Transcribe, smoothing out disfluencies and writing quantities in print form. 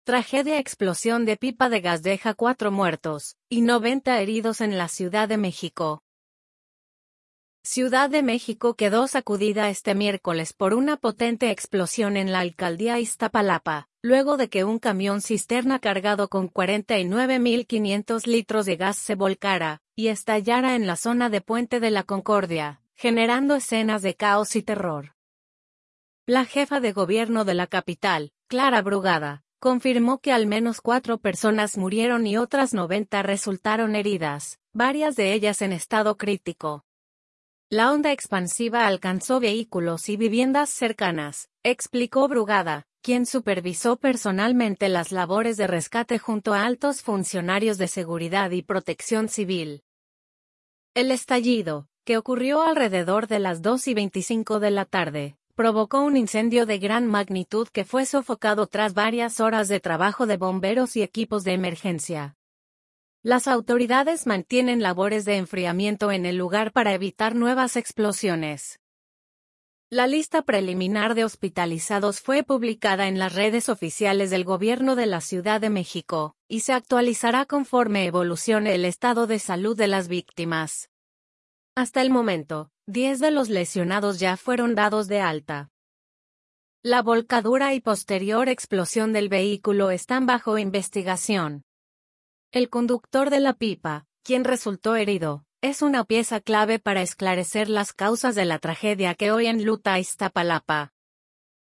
Tragedia: explosión de pipa de gas deja 4 muertos y 90 heridos en la Ciudad de México. Ciudad de México quedó sacudida este miércoles por una potente explosión en la alcaldía Iztapalapa, luego de que un camión cisterna cargado con 49.500 litros de gas se volcara y estallara en la zona de Puente de la Concordia, generando escenas de caos y terror. La jefa de gobierno de la capital, Clara Brugada, confirmó que al menos 4 personas murieron y otras 90 resultaron heridas, varias de ellas en estado crítico. La onda expansiva alcanzó vehículos y viviendas cercanas, explicó Brugada, quien supervisó personalmente las labores de rescate junto a altos funcionarios de seguridad y protección civil. El estallido, que ocurrió alrededor de las 2:25 de la tarde, provocó un incendio de gran magnitud que fue sofocado tras varias horas de trabajo de bomberos y equipos de emergencia. Las autoridades mantienen labores de enfriamiento en el lugar para evitar nuevas explosiones. La lista preliminar de hospitalizados fue publicada en las redes oficiales del Gobierno de la Ciudad de México, y se actualizará conforme evolucione el estado de salud de las víctimas. Hasta el momento, 10 de los lesionados ya fueron dados de alta. La volcadura y posterior explosión del vehículo están bajo investigación. El conductor de la pipa, quien resultó herido, es una pieza clave para esclarecer las causas de la tragedia que hoy enluta a Iztapalapa.